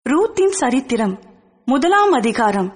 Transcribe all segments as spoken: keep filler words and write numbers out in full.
ரூத்தின் சரித்திரம் முதலாம் அதிகாரம்.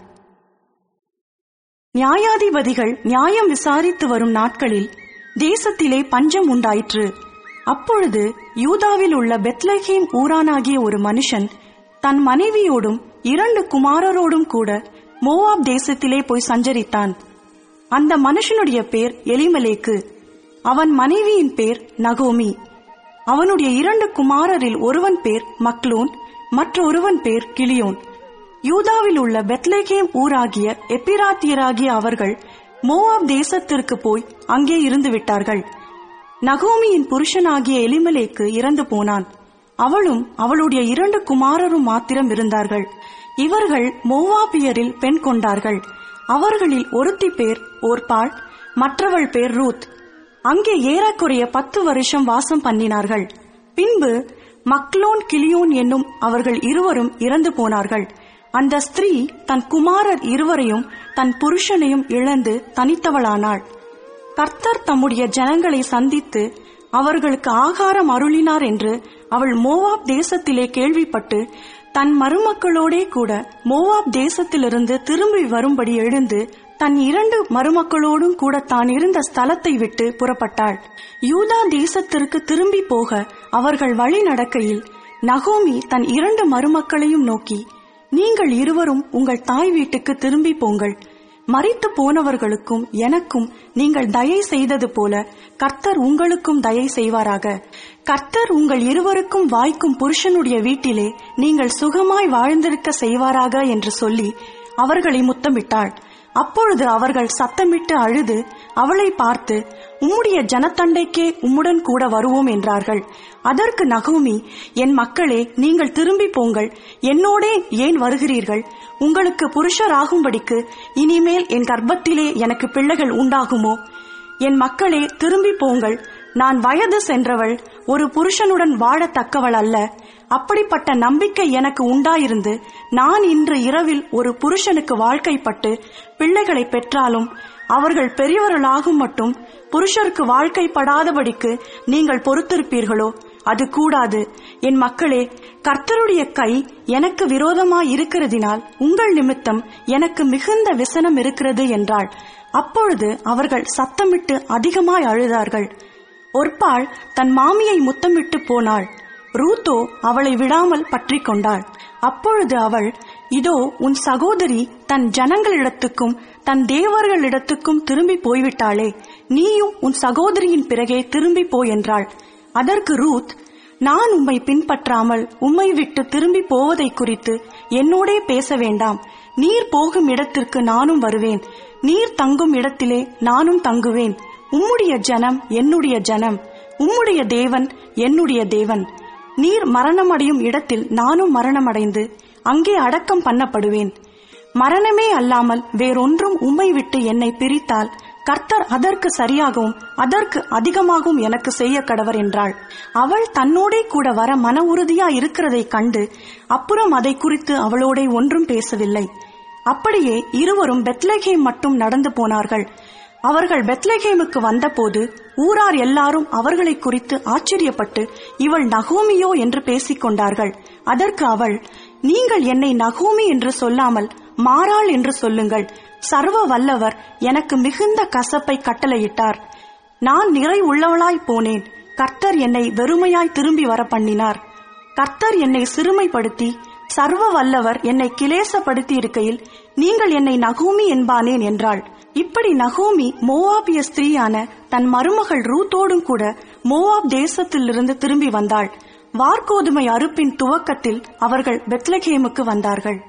நியாயாதிபதிகள் நியாயம் விசாரித்து வரும் நாட்களில் தேசத்திலே பஞ்சம் உண்டாயிற்று. அப்பொழுது யூதாவில் உள்ள பெத்லகேம் ஊரானாகிய ஒரு மனுஷன் தன் மனைவியோடும் இரண்டு குமாரரோடும் கூட மோவாப் தேசத்திலே போய் சஞ்சரித்தான். அந்த மனுஷனுடைய பேர் எலிமெலேக்கு, அவன் மனைவியின் பேர் நகோமி. அவனுடைய இரண்டு குமாரரில் ஒருவன் பேர் மக்லோன், மற்றொருவன் பேர் கிலியோன். யூதாவில் உள்ள பெத்லகேம் ஊராகிய எப்பிராத்தியராகிய அவர்கள் மோவாப் தேசத்திற்கு போய் அங்கே இருந்து விட்டார்கள். நகோமியின் புருஷனாகிய எலிமெலேக்கு இறந்து போனான். அவளும் அவளுடைய இரண்டு குமாரரும் மாத்திரம் இருந்தார்கள். இவர்கள் மோவாபியரில் பெண் கொண்டார்கள். அவர்களில் ஒருத்தி பேர் ஓர்பாள், மற்றவள் பேர் ரூத். அங்கே ஏறக்குறைய பத்து வருஷம் வாசம் பண்ணினார்கள். பின்பு மக்லோன் கிலியோன் என்னும் அவர்கள் இருவரும் இறந்து போனார்கள். அந்த ஸ்திரீ தன் குமாரர் இருவரையும் தன் புருஷனையும் இழந்து தனித்தவளானாள். கர்த்தர் தம்முடைய ஜனங்களை சந்தித்து அவர்களுக்கு ஆகாரம் அருளினார் என்று அவள் மோவாப் தேசத்திலே கேள்விப்பட்டு தன் மருமக்களோடே கூட மோவாப் தேசத்திலிருந்து திரும்பி வரும்படி எழுந்து தன் இரண்டு மருமக்களோடும் கூட தான் இருந்த ஸ்தலத்தை விட்டு புறப்பட்டாள். யூதா தேசத்திற்கு திரும்பி போக அவர்கள் வழி நடக்கையில் நகோமி தன் இரண்டு மருமக்களையும் நோக்கி, நீங்கள் இருவரும் உங்கள் தாய் வீட்டுக்கு திரும்பி போங்கள். மரித்து போனவர்களுக்கும் எனக்கும் நீங்கள் தயை செய்தது போல கர்த்தர் உங்களுக்கும் தயை செய்வாராக. கர்த்தர் உங்கள் இருவருக்கும் வாய்க்கும் புருஷனுடைய வீட்டிலே நீங்கள் சுகமாய் வாழ்ந்திருக்க செய்வாராக என்று சொல்லி அவர்களை முத்தமிட்டாள். அப்பொழுது அவர்கள் சத்தமிட்டு அழுது அவளை பார்த்து, உம்முடைய ஜனத்தண்டைக்கே உம்முடன் கூட வருவோம் என்றார்கள். அதற்கு நகோமி, என் மக்களே, நீங்கள் திரும்பி போங்கள். என்னோடே ஏன் வருகிறீர்கள்? உங்களுக்கு புருஷராகும்படிக்கு இனிமேல் என் கர்ப்பத்திலே எனக்கு பிள்ளைகள் உண்டாகுமோ? என் மக்களே, திரும்பி போங்கள். நான் வயது சென்றவள், ஒரு புருஷனுடன் வாழத்தக்கவள் அல்ல. அப்படிப்பட்ட நம்பிக்கை எனக்கு உண்டாயிருந்து நான் இன்று இரவில் ஒரு புருஷனுக்கு வாழ்க்கைப்பட்டு பிள்ளைகளை பெற்றாலும் அவர்கள் பெரியவர்களாகும் மட்டும் புருஷருக்கு வாழ்க்கைப்படாதபடிக்கு நீங்கள் பொறுத்திருப்பீர்களோ? அது கூடாது. என் மக்களே, கர்த்தருடைய கை எனக்கு விரோதமாய் இருக்கிறதினால் உங்கள் நிமித்தம் எனக்கு மிகுந்த விசனம் இருக்கிறது என்றாள். அப்பொழுது அவர்கள் சத்தமிட்டு அதிகமாய் அழுதார்கள். ஒர்பாள் தன் மாமியை முத்தமிட்டு போனாள். ரூத்தோ அவளை விடாமல் பற்றி கொண்டாள். அப்பொழுது அவள், இதோ உன் சகோதரி தன் ஜனங்களிடத்துக்கும் தன் தேவர்களிடத்துக்கும் திரும்பி போய்விட்டாளே, நீயும் உன் சகோதரியின் பிறகே திரும்பி போய் என்றாள். அதற்கு ரூத், நான் உம்மை பின்பற்றாமல் உம்மை விட்டு திரும்பி போவதை குறித்து என்னோடே பேச வேண்டாம். நீர் போகும் இடத்திற்கு நானும் வருவேன், நீர் தங்கும் இடத்திலே நானும் தங்குவேன். உம்முடைய ஜனம் என்னுடைய ஜனம், உம்முடைய தேவன் என்னுடைய தேவன். நீர் மரணமடையும் இடத்தில் நானும் மரணமடைந்து அங்கே அடக்கம் பண்ணப்படுவேன். மரணமே அல்லாமல் வேறொன்றும் உம்மை விட்டு என்னை பிரித்தால் கர்த்தர் அதற்கு சரியாகவும் அதற்கு அதிகமாகவும் எனக்கு செய்ய கடவர் என்றாள். அவள் தன்னோடே கூட வர மன உறுதியா இருக்கிறதை கண்டு அப்புறம் அதை குறித்து அவளோட ஒன்றும் பேசவில்லை. அப்படியே இருவரும் பெத்லகேம் மட்டும் நடந்து போனார்கள். அவர்கள் பெத்லகேமுக்கு வந்தபோது ஊரார் எல்லாரும் அவர்களை குறித்து ஆச்சரியப்பட்டு, இவள் நகோமியோ என்று பேசிக் கொண்டார்கள். அதற்கு அவள், நீங்கள் என்னை நகோமி என்று சொல்லாமல் மாறாள் என்று சொல்லுங்கள். சர்வ வல்லவர் எனக்கு மிகுந்த கசப்பை கட்டளையிட்டார். நான் நிறை உள்ளவளாய் போனேன். கர்த்தர் என்னை வெறுமையாய் திரும்பி வர பண்ணினார். கர்த்தர் என்னை சிறுமைப்படுத்தி சர்வ வல்லவர் என்னை கிலேசப்படுத்தி இருக்கையில் நீங்கள் என்னை நகோமி என்பானேன் என்றாள். இப்படி நகோமி மோவாபிய ஸ்திரீயான தன் மருமகள் ரூத்தோடும் கூட மோவாப் தேசத்திலிருந்து திரும்பி வந்தாள். வார்கோதுமை அறுப்பின் துவக்கத்தில் அவர்கள் பெத்லகேமுக்கு வந்தார்கள்.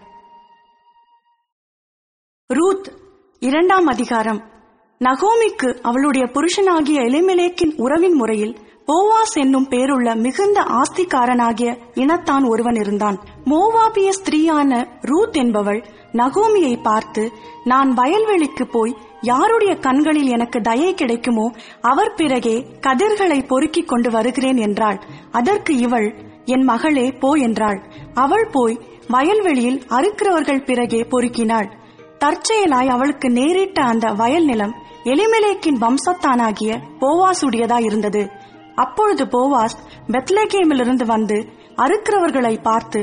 ரூத் இரண்டாம் அதிகாரம். நகோமிக்கு அவளுடைய புருஷனாகிய எலிமெலேக்கின் உறவின் முறையில் போவாஸ் என்னும் பேருள்ள மிகுந்த ஆஸ்திகாரனாகிய இனத்தான் ஒருவன் இருந்தான். மோவாபிய ஸ்திரீயான ரூத் என்பவள் நகோமியை பார்த்து, நான் வயல்வெளிக்கு போய் யாருடைய கண்களில் எனக்கு தயை கிடைக்குமோ அவர் பிறகே கதிர்களை பொறுக்கிக் கொண்டு வருகிறேன் என்றாள். அதற்கு இவள், என் மகளே, போ என்றாள். அவள் போய் வயல்வெளியில் அறுக்கிறவர்கள் பிறகே பொறுக்கினாள். தற்செயலாய் அவளுக்கு நேரிட்ட அந்த வயல் நிலம் எலிமெலேக்கின் வம்சத்தானாகிய போவாசுடையதா இருந்தது. அப்பொழுது போவாஸ் பெத்லகேமிலிருந்து வந்து அறுக்கிறவர்களை பார்த்து,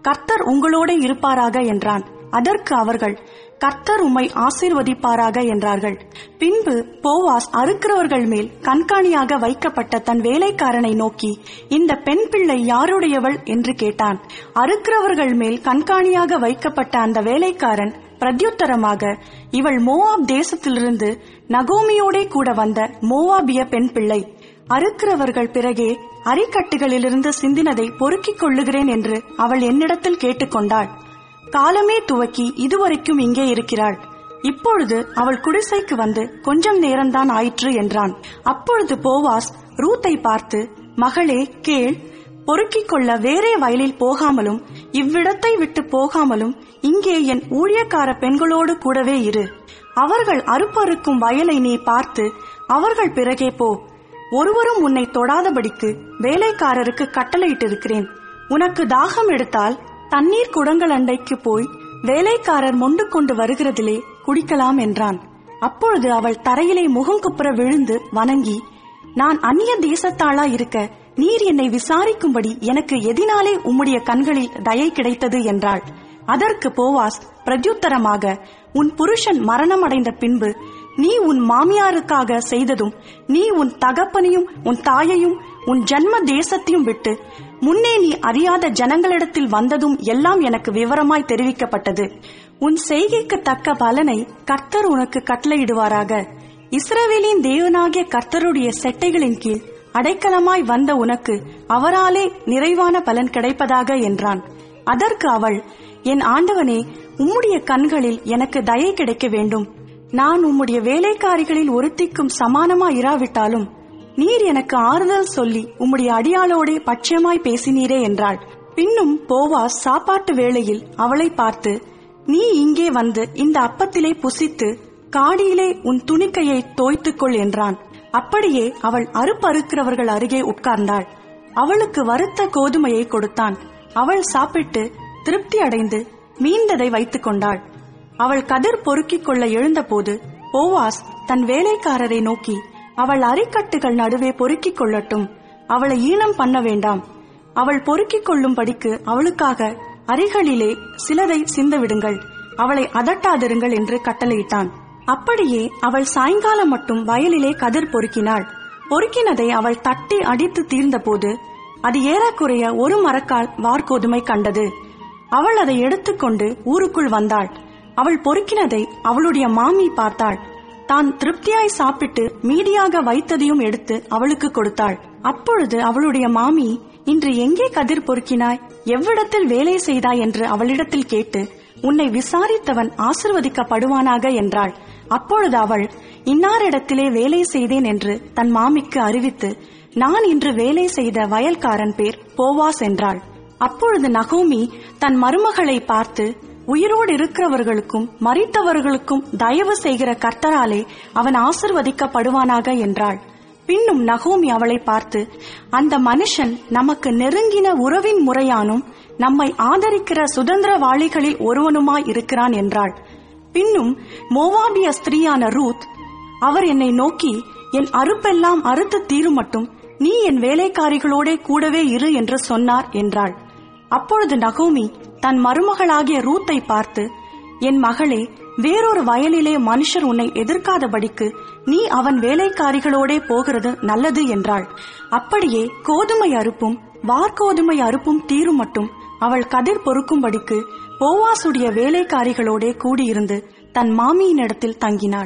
கர்த்தர் உங்களோட இருப்பாராக என்றான். அதற்கு அவர்கள், கர்த்தர் உம்மை ஆசீர்வதிப்பாராக என்றார்கள். பின்பு போவாஸ் அறுக்கிறவர்கள் மேல் கண்காணியாக வைக்கப்பட்ட தன் வேலைக்காரனை நோக்கி, இந்த பெண் பிள்ளை யாருடையவள் என்று கேட்டான். அறுக்கிறவர்கள் மேல் கண்காணியாக வைக்கப்பட்ட அந்த வேலைக்காரன் பிரத்யுத்தரமாக, இவள் மோவாப் தேசத்திலிருந்து நகோமியோடே கூட வந்த மோவாபிய பெண் பிள்ளை. அறுக்கிறவர்கள் பிறகே அரிக்கட்டுகளிலிருந்து சிந்தினதை பொறுக்கிக் கொள்ளுகிறேன் என்று அவள் என்னிடத்தில் கேட்டுக்கொண்டாள். காலமே துவக்கி இதுவரைக்கும் இங்கே இருக்கிறாள். இப்பொழுது அவள் குடிசைக்கு வந்து கொஞ்சம் நேரம்தான் ஆயிற்று என்றான். அப்பொழுது போவாஸ் ரூத்தை பார்த்து, மகளே கேள், பொறுக்கிக் கொள்ள வேறே வயலில் போகாமலும் இவ்விடத்தை விட்டு போகாமலும் இங்கே என் ஊழியக்கார பெண்களோடு கூடவே இரு. அவர்கள் அறுப்பறுக்கும் வயலை நீ பார்த்து அவர்கள் பிறகே போ. ஒருவரும் உன்னை தொடாதபடிக்கு வேலைக்காரருக்கு கட்டளையிட்டிருக்கிறேன். உனக்கு தாகம் எடுத்தால் தண்ணீர் குடங்கள் அண்டைக்கு போய் வேலைக்காரர் மொண்டு கொண்டு வருகிறதிலே குடிக்கலாம் என்றான். அப்பொழுது அவள் தரையிலே முகங்குப்புற விழுந்து வணங்கி, நான் அந்நிய தேசத்தாளா இருக்க நீர் என்னை விசாரிக்கும்படி எனக்கு எதினாலே உம்முடைய கண்களில் தயை கிடைத்தது என்றாள். அதற்கு போவாஸ் பிரத்யுத்தரமாக, உன் புருஷன் மரணம் அடைந்த பின்பு நீ உன் மாமியாருக்காக செய்ததும், நீ உன் தகப்பனையும் உன் தாயையும் உன் ஜன்ம தேசத்தையும் விட்டு முன்னே நீ அறியாத ஜனங்களிடத்தில் வந்ததும் எல்லாம் எனக்கு விவரமாய் தெரிவிக்கப்பட்டது. உன் செய்கைக்கு தக்க பலனை கர்த்தர் உனக்கு கட்டளையிடுவாராக. இஸ்ரவேலின் தேவனாகிய கர்த்தருடைய செட்டைகளின் கீழ் அடைக்கலமாய் வந்த உனக்கு அவராலே நிறைவான பலன் கிடைப்பதாக என்றான். அதற்கு அவள், என் ஆண்டவனே, உம்முடைய கண்களில் எனக்கு தயை கிடைக்க வேண்டும். நான் உம்முடைய வேலைக்காரிகளில் ஒருத்திக்கும் சமானமாய் இராவிட்டாலும் நீர் எனக்கு ஆறுதல் சொல்லி உம்முடைய அடியாளோடே பட்சமாய் பேசினீரே என்றாள். பின்னும் போவாஸ் சாப்பாட்டு வேளையில் அவளை பார்த்து, நீ இங்கே வந்து இந்த அப்பத்திலே புசித்து காடியிலே உன் துணிக்கையை தோய்த்துக்கொள் என்றான். அப்படியே அவள் அறுப்பறுக்கிறவர்கள் அருகே உட்கார்ந்தாள். அவளுக்கு வறுத்த கோதுமையை கொடுத்தான். அவள் சாப்பிட்டு திருப்தி அடைந்து மீந்ததை வைத்துக் கொண்டாள். அவள் கதிர் பொறுக்கிக் கொள்ள எழுந்தபோது போவாஸ் தன் வேலைக்காரரை நோக்கி, அவள் அரிக்கட்டுகள் நடுவே பொறுக்கிக் கொள்ளட்டும், அவளை ஈனம் பண்ண வேண்டாம். அவள் பொறுக்கிக் கொள்ளும்படிக்கு அவளுக்காக அரிகளிலே சிலதை சிந்தவிடுங்கள், அவளை அதட்டாதிருங்கள் என்று கட்டளையிட்டான். அப்படியே அவள் சாயங்காலம் மட்டும் வயலிலே கதிர் பொறுக்கினாள். பொறுக்கினதை அவள் தட்டி அடித்து தீர்ந்தபோது அது ஏறக்குறைய ஒரு மரக்கால் வார்கோதுமை கண்டது. அவள் அதை எடுத்துக்கொண்டு ஊருக்குள் வந்தாள். அவள் பொறுக்கினதை அவளுடைய மாமி பார்த்தாள். தான் திருப்தியாய் சாப்பிட்டு மீதியாக வைத்ததையும் எடுத்து அவளுக்கு கொடுத்தாள். அப்பொழுது அவளுடைய மாமி, இன்று எங்கே கதிர் பொறுக்கினாய், எவ்விடத்தில் வேலை செய்தாய் என்று அவளிடத்தில் கேட்டு, உன்னை விசாரித்தவன் ஆசிர்வதிக்கப்படுவானாக என்றாள். அப்பொழுது அவள், இன்னாரிடத்திலே வேலை செய்தேன் என்று தன் மாமிக்கு அறிவித்து, நான் இன்று வேலை செய்த வயல்காரன் பேர் போவாஸ் என்றாள். அப்பொழுது நகோமி தன் மருமகளை பார்த்து, உயிரோடு இருக்கிறவர்களுக்கும் மரித்தவர்களுக்கும் தயவு செய்கிற கர்த்தராலே அவன் ஆசிர்வதிக்கப்படுவானாக என்றாள். பின்னும் நகோமி அவளை பார்த்து, அந்த மனுஷன் நமக்கு நெருங்கின உறவின் முறையானும் நம்மை ஆதரிக்கிற சுதந்திரவாளிகளில் ஒருவனுமாய் இருக்கிறான் என்றாள். பின்னும் மோவாபிய ஸ்திரீயான ரூத், அவர் என்னை நோக்கி, என் அறுப்பெல்லாம் அறுத்து தீரும் மட்டும் நீ என் வேலைக்காரிகளோடே கூடவே இரு என்று சொன்னார் என்றாள். அப்பொழுது நகோமி தன் மருமகளாகிய ரூத்தை பார்த்து, என் மகளே, வேறொரு வயலிலே மனுஷர் உன்னை எதிர்க்காதபடிக்கு நீ அவன் வேலைக்காரிகளோடே போகிறது நல்லது என்றாள். அப்படியே கோதுமை அறுப்பும் வார்கோதுமை அறுப்பும் தீரும் மட்டும் அவள் கதிர் பொறுக்கும்படிக்கு போவாசுடைய வேலைக்காரிகளோடே கூடியிருந்து தன் மாமியினிடத்தில் தங்கினாள்.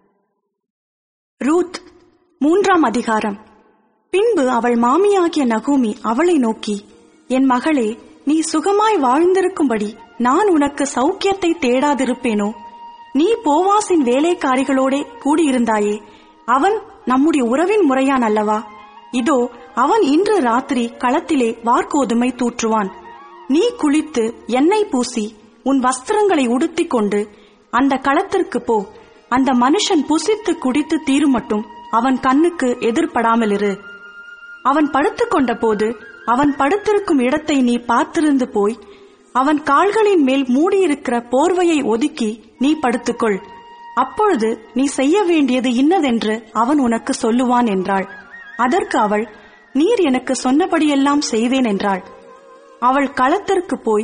ரூத் மூன்றாம் அதிகாரம். பின்பு அவள் மாமியாகிய நகோமி அவளை நோக்கி, என் மகளே, நீ சுகமாய் வாழ்ந்திருக்கும்படி நான் உனக்கு சௌக்கியத்தை தேடாதிருப்பேனோ? நீ போவாசின் வேலைக்காரிகளோடே கூடியிருந்தாயே, அவன் நம்முடைய உறவின் முறையான் அல்லவா? இதோ அவன் இன்று ராத்திரி களத்திலே வார்கோதுமை தூற்றுவான். நீ குளித்து எண்ணெய் பூசி உன் வஸ்திரங்களை உடுத்திக் கொண்டு அந்த களத்திற்கு போ. அந்த மனுஷன் புசித்து குடித்து தீரும் மட்டும் அவன் கண்ணுக்கு எதிர்படாமல் இரு. அவன் படுத்துக்கொண்ட போது அவன் படுத்திருக்கும் இடத்தை நீ பார்த்திருந்து போய் அவன் கால்களின் மேல் மூடியிருக்கிற போர்வையை ஒதுக்கி நீ படுத்துக்கொள். அப்பொழுது நீ செய்ய வேண்டியது இன்னதென்று அவன் உனக்கு சொல்லுவான் என்றாள். அதற்கு அவள், நீர் எனக்கு சொன்னபடியெல்லாம் செய்வேன் என்றாள். அவள் களத்திற்கு போய்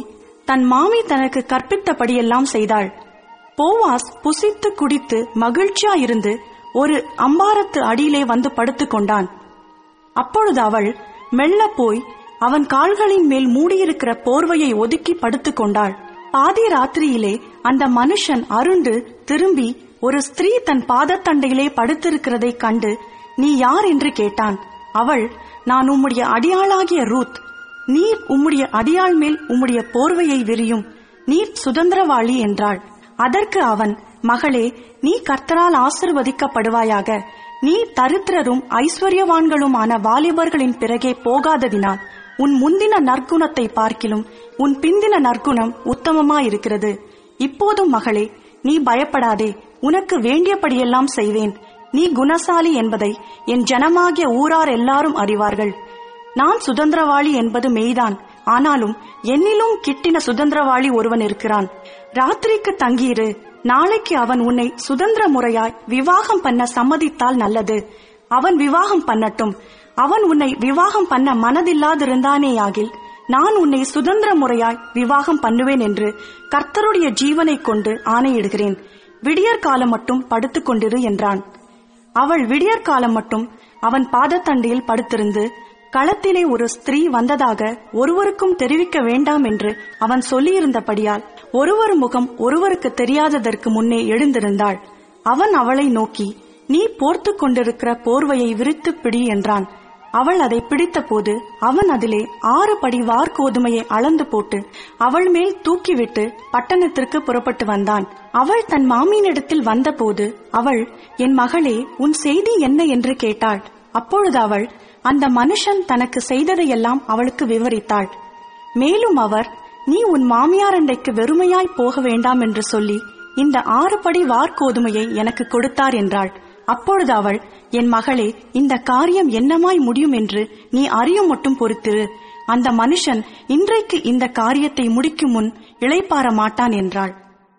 தன் மாமி தனக்கு கற்பித்தபடியெல்லாம் செய்தாள். போவாஸ் புசித்து குடித்து மகிழ்ச்சியா இருந்து ஒரு அம்பாரத்து அடியிலே வந்து படுத்துக் கொண்டான். அப்பொழுது அவள் மெல்ல போய் அவன் கால்களின் மேல் மூடியிருக்கிற போர்வையை ஒதுக்கி படுத்துக் கொண்டாள். பாதி ராத்திரியிலே அந்த மனுஷன் அருண்டு திரும்பி ஒரு ஸ்திரீ தன் பாதத்தண்டையிலே படுத்திருக்கிறதை கண்டு, நீ யார் என்று கேட்டான். அவள், நான் உம்முடைய அடியாளாகிய ரூத். நீர் உம்முடைய அடியாள் மேல் உம்முடைய போர்வையை விரியும், நீர் சுதந்திரவாளி என்றாள். அதற்கு அவன், மகளே, நீ கர்த்தரால் ஆசிர்வதிக்கப்படுவாயாக. நீ தரித்திரரும் ஐஸ்வர்யவான்களுமான வாலிபர்களின் பிறகே போகாததினால் உன் முந்தின நற்குணத்தை பார்க்கிலும் உன் பிந்தின நற்குணம் உத்தமமாயிருக்கிறது. இப்போதும் மகளே, நீ பயப்படாதே, உனக்கு வேண்டியபடியெல்லாம் செய்வேன். நீ குணசாலி என்பதை என் ஜனமாகிய ஊரார் எல்லாரும் அறிவார்கள். நான் சுதந்திரவாளி என்பது மெய்தான், ஆனாலும் என்னிலும் கிட்டின சுதந்திரவாளி ஒருவன் இருக்கிறான். ராத்திரிக்கு தங்கியிரு, நாளைக்கு அவன் உன்னை சுதந்திர முறையாய் விவாகம் பண்ண சம்மதித்தால் நல்லது. அவன் விவாகம் பண்ணட்டும். அவன் உன்னை விவாகம் பண்ண மனதில்லாதிருந்தானேயாகில் நான் உன்னை சுதந்திர முறையாய் விவாகம் பண்ணுவேன் என்று கர்த்தருடைய ஜீவனை கொண்டு ஆணையிடுகிறேன். விடியற்காலம் மட்டும் படுத்துக் கொண்டிரு என்றான். அவள் விடியற்காலம் மட்டும் அவன் பாதத்தண்டையில் படுத்திருந்து, களத்திலே ஒரு ஸ்திரீ வந்ததாக ஒருவருக்கும் தெரிவிக்க வேண்டாம் என்று அவன் சொல்லியிருந்தபடியால் ஒருவர் முகம் ஒருவருக்கு தெரியாததற்கு முன்னே எழுந்திருந்தாள். அவன் அவளை நோக்கி, நீ போர்த்து கொண்டிருக்கிற போர்வையை விரித்து பிடி என்றான். அவள் அதை பிடித்த போது அவன் அதிலே ஆறு படி வார்கோதுமையை அளந்து போட்டு அவள் மேல் தூக்கிவிட்டு பட்டணத்திற்கு புறப்பட்டு வந்தான். அவள் தன் மாமியினிடத்தில் வந்தபோது அவள், என் மகளே, உன் செய்தி என்ன என்று கேட்டாள். அப்பொழுது அவள் அந்த மனுஷன் தனக்கு செய்ததையெல்லாம் அவளுக்கு விவரித்தாள். மேலும் அவர், நீ உன் மாமியாரண்டைக்கு வெறுமையாய் போக வேண்டாம் என்று சொல்லி இந்த ஆறு படி வார்கோதுமையை எனக்கு கொடுத்தார் என்றாள். அப்பொழுது அவள், என் மகளே, இந்த காரியம் என்னமாய் முடியும் என்று நீ அறியும் மட்டும் பொறுத்திரு. அந்த மனுஷன் இன்றைக்கு இந்த காரியத்தை முடிக்கும் முன் இளைப்பாற மாட்டான் என்றாள்.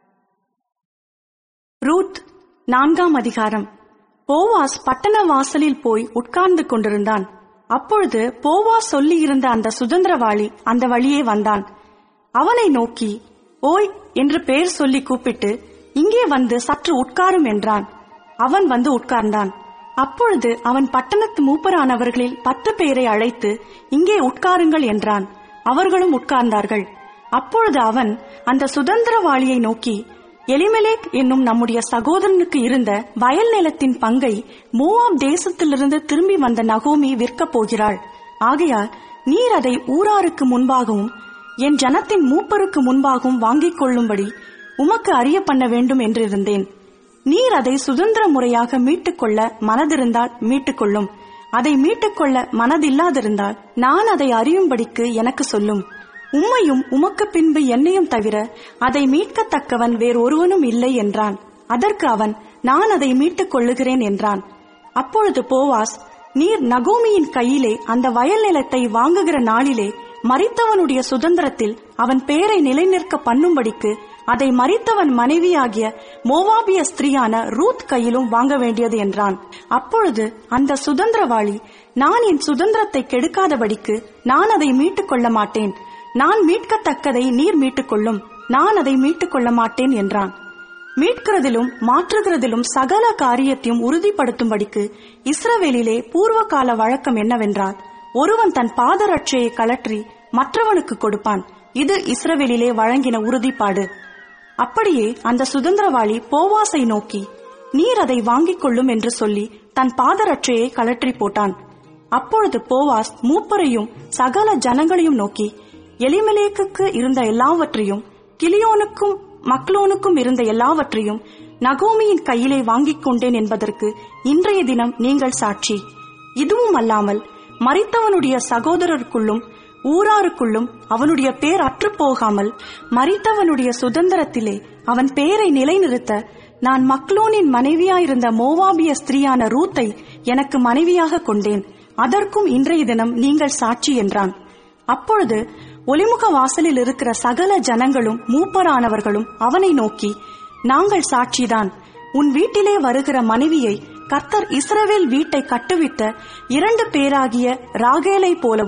ரூத் நான்காம் அதிகாரம். போவாஸ் பட்டண வாசலில் போய் உட்கார்ந்து கொண்டிருந்தான். அப்பொழுது போவாஸ் சொல்லியிருந்த அந்த சுதந்திரவாளி அந்த வழியே வந்தான். அவனை நோக்கி, ஓய் என்று பெயர் சொல்லி கூப்பிட்டு, இங்கே வந்து சற்று உட்காரும் என்றான். அவன் வந்து உட்கார்ந்தான். அப்பொழுது அவன் பட்டணத்து மூப்பரானவர்களில் பத்து பேரை அழைத்து, இங்கே உட்காருங்கள் என்றான். அவர்களும் உட்கார்ந்தார்கள். அப்பொழுது அவன் அந்த சுதந்திரவாளியை நோக்கி, எலிமெலேக் என்னும் நம்முடைய சகோதரனுக்கு இருந்த வயல் நிலத்தின் பங்கை மோவாப் தேசத்திலிருந்து திரும்பி வந்த நகோமி விற்கப் போகிறாள். ஆகையால் நீர் அதை ஊராருக்கு முன்பாகவும் என் ஜனத்தின் மூப்பருக்கு முன்பாகவும் வாங்கிக் கொள்ளும்படி உமக்கு அறிய பண்ண வேண்டும் என்றிருந்தேன். நீர் அதை சுதந்திர முறையாக மீட்டுக்கொள்ள மனதிருந்தால் மீட்டுக்கொள்ளும். அதை மீட்டுக்கொள்ள மனதில்லாதிருந்தால் நான் அதை அறியும்படிக்கு எனக்கு சொல்லும். உம்மையும் உமக்கு பின்பு என்னையும் தவிர அதை மீட்கத்தக்கவன் வேறொருவனும் இல்லை என்றான். அதற்கு அவன், நான் அதை மீட்டுக் கொள்ளுகிறேன் என்றான். அப்பொழுது போவாஸ், நீர் நகோமியின் கையிலே அந்த வயல் நிலத்தை வாங்குகிற நாளிலே மரித்தவனுடைய சுதந்திரத்தில் அவன் பெயரை நிலைநிற்க பண்ணும்படிக்கு அதை மரித்தவன் மனைவியாகிய மோவாபிய ஸ்திரீயான ரூத் கையிலும் வாங்க வேண்டியது என்றான். அப்பொழுது அந்த சுதந்திரவாளி, நான் என் சுதந்திரத்தை கெடுக்காதபடிக்கு நான் அதை மீட்டுக் கொள்ள மாட்டேன். நான் மீட்கத்தக்கதை நீர் மீட்டுக்கொள்ளும், நான் அதை மீட்டுக் கொள்ள மாட்டேன் என்றான். மீட்கிறதிலும் மாற்றுகிறதிலும் சகல காரியத்தையும் உறுதிப்படுத்தும்படிக்கு இஸ்ரவேலிலே பூர்வகால வழக்கம் என்னவென்றால், ஒருவன் தன் பாதரட்சையை கழற்றி மற்றவனுக்கு கொடுப்பான். இது இஸ்ரவேலிலே வழங்கின உறுதிப்பாடு. அப்படியே அந்த சுதந்திரவாளி போவாசை நோக்கி, நீர் அதை வாங்கிக் கொள்ளும் என்று சொல்லி தன் பாதரட்சையை கழற்றி போட்டான். அப்பொழுது போவாஸ் மூப்பரையும் சகல ஜனங்களையும் நோக்கி, எலிமெலேக்குக்கு இருந்த எல்லாவற்றையும் கிலியோனுக்கும் மக்லோனுக்கும் இருந்த எல்லாவற்றையும் நகோமியின் கையிலே வாங்கிக் கொண்டேன் என்பதற்கு இன்றைய தினம் நீங்கள் சாட்சி. இதுவும் அல்லாமல் மரித்தவனுடைய சகோதரருக்குள்ளும் ஊராருக்குள்ளும் அவனுடைய பேர் அற்று போகாமல் மரித்தவனுடைய சுதந்திரத்திலே அவன் பெயரை நிலைநிறுத்த நான் மக்லோனின் மனைவியாயிருந்த மோவாபிய ஸ்திரீயான ரூத்தை எனக்கு மனைவியாக கொண்டேன். அதற்கும் இன்றைய தினம் நீங்கள் சாட்சி என்றான். அப்பொழுது ஒலிமுக வாசலில் இருக்கிற சகல ஜனங்களும் மூப்பரானவர்களும் அவனை நோக்கி, நாங்கள் சாட்சிதான். உன் வீட்டிலே வருகிற மனைவியை கர்த்தர் இஸ்ரவேல் வீட்டை கட்டுவிட்ட இரண்டு பேராகிய ராகேலை போலவும்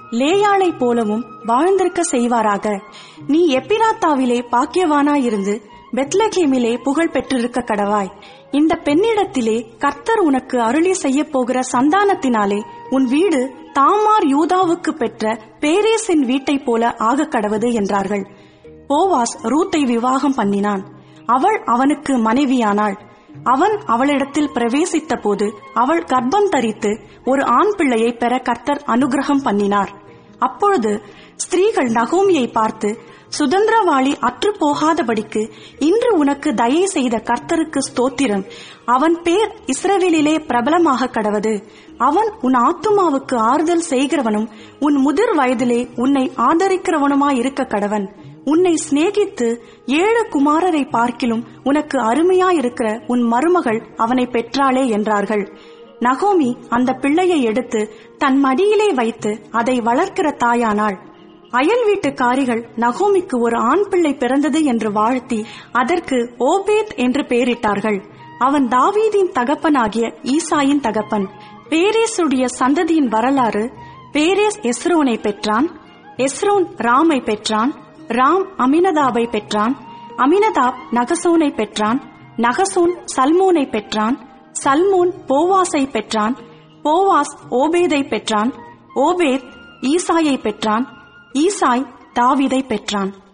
லேயாளை போலவும் வாழ்ந்திருக்க செய்வாராக. நீ எப்பிராத்தாவிலே பாக்கியவானாயிருந்து பெத்லகேமிலே புகழ் பெற்றிருக்க கடவாய். இந்த பெண்ணிடத்திலே கர்த்தர் உனக்கு அருளி செய்ய போகிற சந்தானத்தினாலே உன் வீடு தாமார் யூதாவுக்கு பெற்ற பேரேசின் வீட்டைப் போல ஆக கடவது என்றார்கள். போவாஸ் ரூத்தை விவாகம் பண்ணினான். அவள் அவனுக்கு மனைவியானாள். அவன் அவளிடத்தில் பிரவேசித்த போது அவள் கர்ப்பம் தரித்து ஒரு ஆண் பிள்ளையை பெற கர்த்தர் அனுகிரகம் பண்ணினார். அப்பொழுது ஸ்திரீகள் நகோமியை பார்த்து, சுதந்திரவாளி அற்று போகாதபடிக்கு இன்று உனக்கு தயை செய்த கர்த்தருக்கு ஸ்தோத்திரம். அவன் பேர் இஸ்ரவேலிலே பிரபலமாக கடவது. அவன் உன் ஆத்துமாவுக்கு ஆறுதல் செய்கிறவனும் உன் முதிர் வயதிலே உன்னை ஆதரிக்கிறவனுமாயிருக்க கடவன். உன்னை சிநேகித்து ஏழு குமாரரை பார்க்கிலும் உனக்கு அருமையாயிருக்கிற உன் மருமகள் அவனை பெற்றாளே என்றார்கள். நகோமி அந்த பிள்ளையை எடுத்து தன் மடியிலே வைத்து அதை வளர்க்கிற தாயானாள். அயல் வீட்டுக்காரிகள் நகோமிக்கு ஒரு ஆண் பிள்ளை பிறந்தது என்று வாழ்த்தி அதற்கு ஓபேத் என்று பெயரிட்டார்கள். அவன் தாவீதின் தகப்பனாகிய ஈசாயின் தகப்பன். பேரேசுடைய சந்ததியின் வரலாறு: பேரேஸ் எஸ்ரோனை பெற்றான். எஸ்ரோன் ராமை பெற்றான். ராம் அமினதாபை பெற்றான். அமினதாப் நகசோனை பெற்றான். நகசோன் சல்மோனை பெற்றான். சல்மோன் போவாஸை பெற்றான். போவாஸ் ஓபேதை பெற்றான். ஓபேத் ஈசாயை பெற்றான். ஈசாய் தாவீதை பெற்றான்.